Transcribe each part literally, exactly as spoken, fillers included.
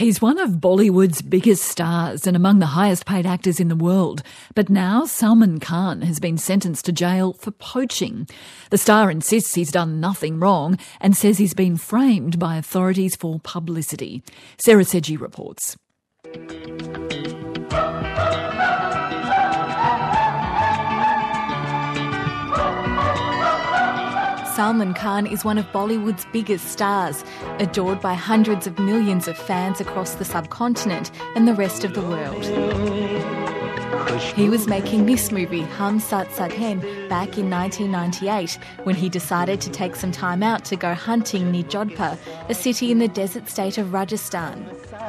He's one of Bollywood's biggest stars and among the highest paid actors in the world. But now Salman Khan has been sentenced to jail for poaching. The star insists he's done nothing wrong and says he's been framed by authorities for publicity. Sarah Sedgey reports. Salman Khan is one of Bollywood's biggest stars, adored by hundreds of millions of fans across the subcontinent and the rest of the world. He was making this movie, Hum Saath Saath Hain, back in nineteen ninety-eight, when he decided to take some time out to go hunting near Jodhpur, a city in the desert state of Rajasthan.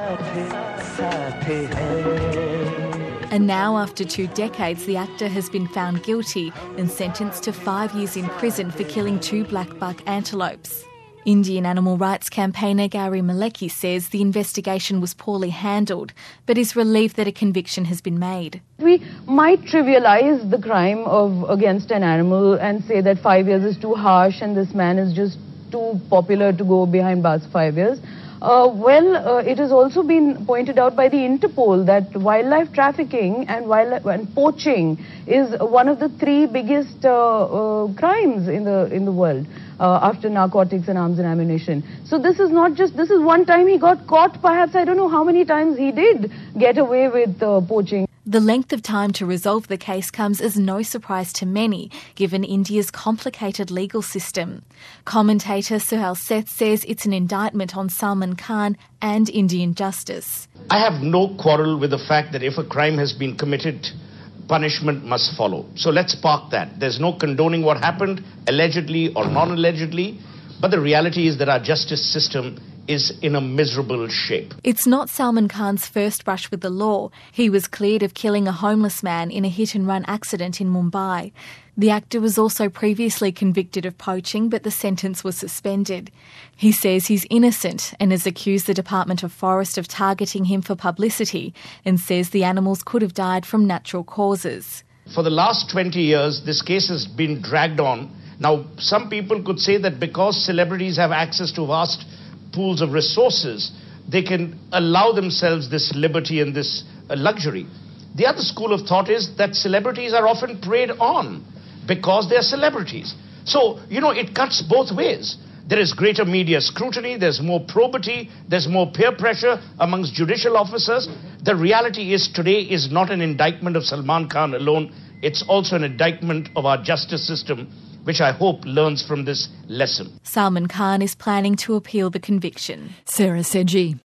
And now, after two decades, the actor has been found guilty and sentenced to five years in prison for killing two black buck antelopes. Indian animal rights campaigner Gauri Maleki says the investigation was poorly handled, but is relieved that a conviction has been made. We might trivialise the crime of against an animal and say that five years is too harsh and this man is just too popular to go behind bars five years. Uh, well, uh, it has also been pointed out by the Interpol that wildlife trafficking and wildlife and poaching is one of the three biggest uh, uh, crimes in the in the world uh, after narcotics and arms and ammunition. So this is not just this is one time he got caught. Perhaps I don't know how many times he did get away with uh, poaching. The length of time to resolve the case comes as no surprise to many, given India's complicated legal system. Commentator Suhail Seth says it's an indictment on Salman Khan and Indian justice. I have no quarrel with the fact that if a crime has been committed, punishment must follow. So let's park that. There's no condoning what happened, allegedly or non-allegedly, but the reality is that our justice system is in a miserable shape. It's not Salman Khan's first brush with the law. He was cleared of killing a homeless man in a hit-and-run accident in Mumbai. The actor was also previously convicted of poaching, but the sentence was suspended. He says he's innocent and has accused the Department of Forest of targeting him for publicity and says the animals could have died from natural causes. For the last twenty years, this case has been dragged on. Now, some people could say that because celebrities have access to vast pools of resources, they can allow themselves this liberty and this uh, luxury. The other school of thought is that celebrities are often preyed on because they're celebrities. So, you know, it cuts both ways. There is greater media scrutiny, there's more probity, there's more peer pressure amongst judicial officers. The reality is today is not an indictment of Salman Khan alone, it's also an indictment of our justice system, which I hope learns from this lesson. Salman Khan is planning to appeal the conviction. Sarah Sedgey.